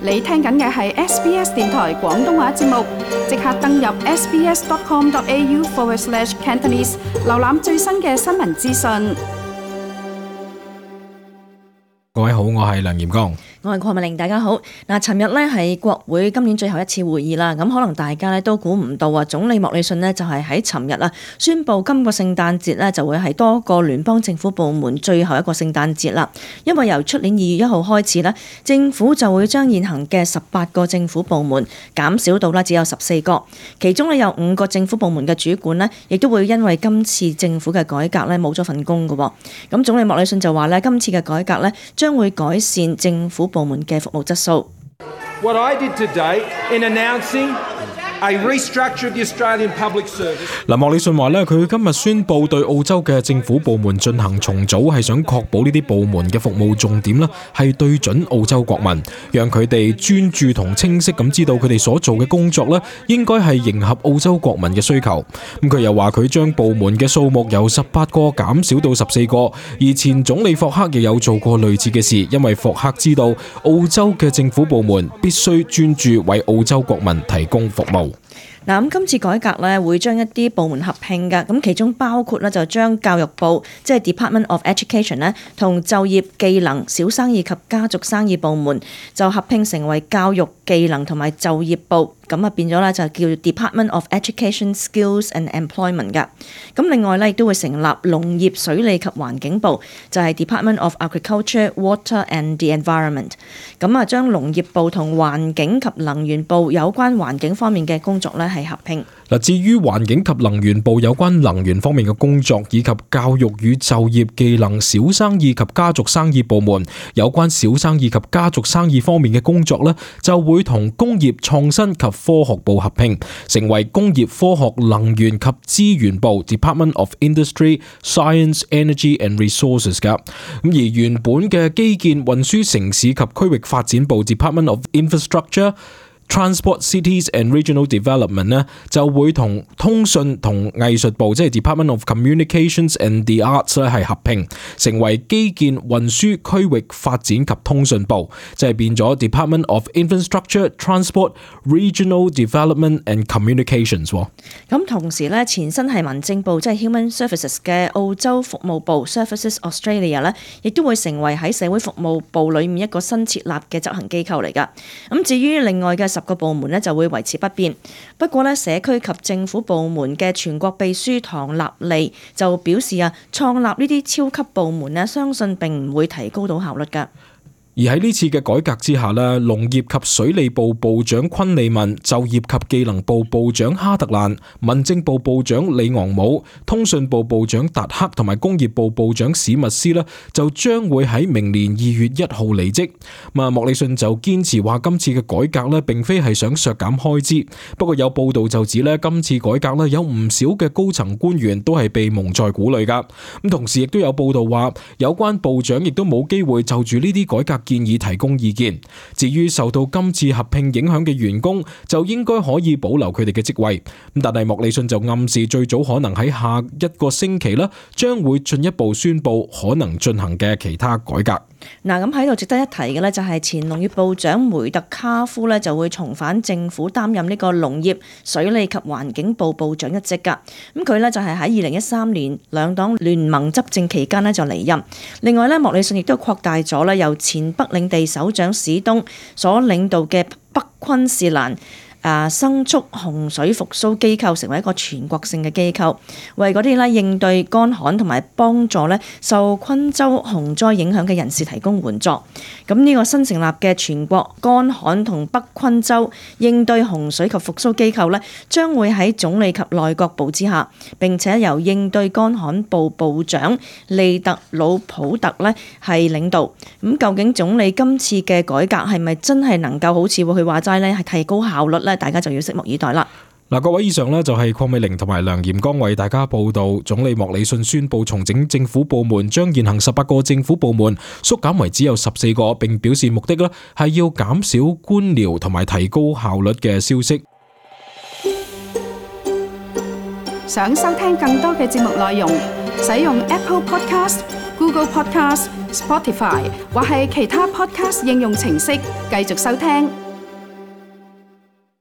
你聽緊嘅係 SBS 電台廣東話節目，即刻登入 sbs.com.au/Cantonese 瀏覽最新嘅新聞資訊。 各位好，我係梁炎光。 我係鄺美玲，大家好。嗱，尋日呢係國會今年最後一次會議啦，咁可能大家呢都估唔到啊，總理莫里遜呢就係喺尋日啊宣布今個聖誕節呢就會係多個聯邦政府部門最後一個聖誕節啦。因為由出年2月1號開始呢，政府就會將現行嘅18個政府部門減少到啦只有14個，其中呢有5個政府部門嘅主管呢亦都會因為今次政府嘅改革呢冇咗份工㗎。咁總理莫里遜就話呢，今次嘅改革呢將會改善政府部門嘅服務質素。 What I did today in announcing a restructure of the Australian public service。 莫里遜話咧，佢今日宣布對澳洲嘅政府部門進行重組，係想確保呢啲部門嘅服務重點咧係對準澳洲國民，讓佢哋專注同清晰咁知道佢哋所做嘅工作咧應該係迎合澳洲國民嘅需求。咁佢又話佢將部門嘅數目由18個減少到14個，而前總理霍克亦有做過類似嘅事，因為霍克知道澳洲嘅政府部門必須專注為澳洲國民提供服務。 嗱，咁今次改革咧會將一啲部門合併㗎，咁其中包括咧就將教育部即係 Department of Education 咧同就業技能、小生意及家族生意部門就合併成為教育技能同埋就業部，咁啊變咗咧就叫 Department of Education Skills and Employment 㗎。咁另外咧亦都會成立農業、水利及環境部，就係 Department of Agriculture, Water and the Environment。咁啊將農業部同環境及能源部有關環境方面嘅工作咧係合併。 嗱，至於環境及能源部有關能源方面嘅工作，以及教育與就業技能、小生意及家族生意部門有關小生意及家族生意方面嘅工作呢，就會同工業創新及科學部合併，成為工業科學能源及資源部 Department of Industry, Science, Energy and Resources 㗎。咁而原本嘅基建運輸城市及區域發展部 Department of Infrastructure,Transport, Cities and Regional Development 呢就會同通訊同藝術部即係 Department of Communications and the Arts 咧係合併，成為基建運輸區域發展及通訊部，即係變咗 Department of Infrastructure, Transport, Regional Development and Communications。 咁同時咧，前身係民政部即係 Human Services 嘅澳洲服務部 Services Australia 咧，亦都會成為喺社會服務部裏面一個新設立嘅執行機構嚟㗎。咁至於另外嘅10個部門呢就會維持不變，不過呢社區及政府部門嘅全國秘書唐立利就表示啊，創立呢啲超級部門呢，相信並唔會提高到效率㗎。 而喺呢次嘅改革之下呢，農業及水利部部長昆利文、就業及技能部部長哈特蘭、民政部部長李昂姆、通訊部部長達克同埋工業部部長史密斯呢，就將會喺明年2月1號離職。莫里遜就堅持話今次嘅改革呢並非係想削減開支，不過有報道就指呢今次改革呢有唔少嘅高層官員都係被蒙在鼓裏㗎。咁同時亦都有報道話有關部長亦都冇機會就住呢啲改革建議提供意見。至於受到今次合併影響嘅員工，就應該可以保留佢哋嘅職位。但係莫里遜就暗示最早可能喺下一個星期啦，將會進一步宣布可能進行嘅其他改革。 嗱，咁喺度值得一提嘅呢，就係前農業部長梅特卡夫呢就會重返政府擔任呢個農業、水利及環境部部長一職㗎。咁佢呢就係喺2013年兩黨聯盟執政期間呢就離任。另外呢，莫里遜亦都擴大咗呢由前北領地首長史東所領導嘅北昆士蘭牲畜洪水復甦機構成為一個全國性嘅機構，為嗰啲應對乾旱同埋幫助受昆州洪災影響嘅人士提供援助。咁呢個新成立嘅全國乾旱同北昆州應對洪水及復甦機構將會喺總理及內閣部之下，並且由應對乾旱部部長利特魯普特係領導。咁究竟總理今次嘅改革係咪真係能夠好似佢話齋係提高效率呢？大家就要拭目以待啦。 各位，以上就係鄺美玲同埋梁炎光為大家報道，總理莫里遜宣布重整政府部門，將現行18個政府部門縮減為只有14個，並表示目的係要減少官僚同埋提高效率嘅消息。 想收聽更多嘅節目內容，使用 Apple Podcast、 Google Podcast、Spotify 或係其他 Podcast 應用程式繼續收聽。